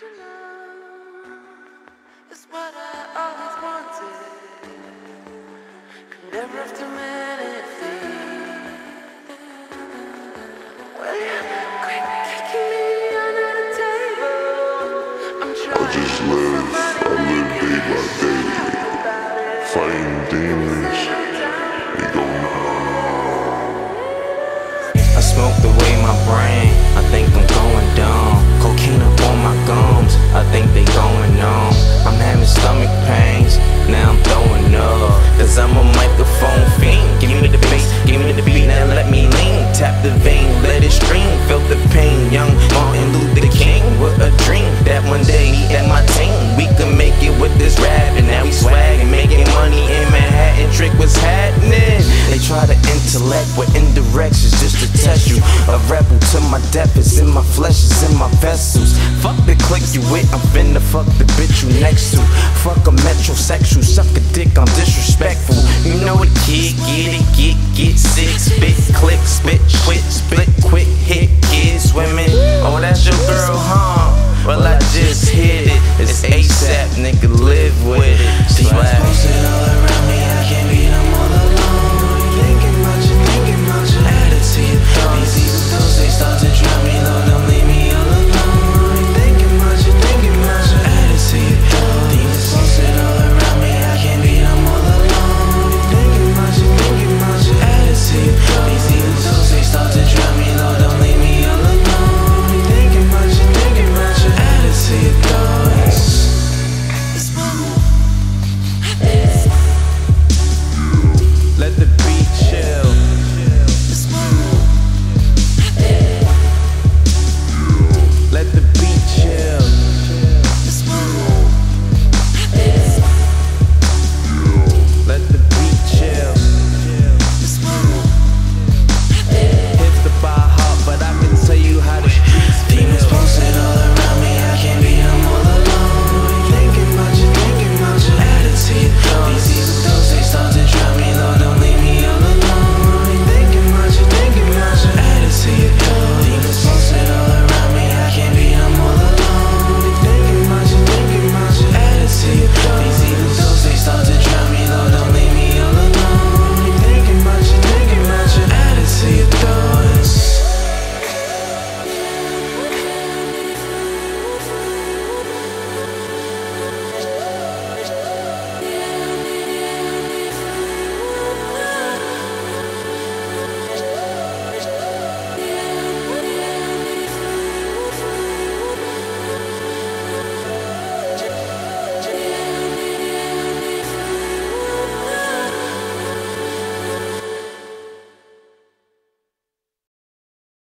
Emotional is what I always wanted. Could never have too many things. Well, you quit kicking me under the table. I'm trying I just live day by day, fighting demons. They go I smoked away my brain, I think I'm going dumb. Cocaine up on my gums, I think they going numb. I'm having stomach pains, now I'm throwing up. Cause I'm a microphone fiend. Give me the bass, give me the beat, now let me lean. Tap the vein, let it stream, feel the pain. Young Martin Luther King with a dream that one day me and my team, we could make it with this rap. And now we swaggin', making money in Manhattan. Trick what's happening. They try to intellect with indirections just to test you. A rebel to my death is in my flesh, is in my vessels. Fuck the click you with, I'm finna fuck the bitch you next to. Fuck a metrosexual, suck a dick, I'm disrespectful. You know the kid, get sick, spit, click, spit, quit, split, quick, hit, kids, women. Oh, that's your girl,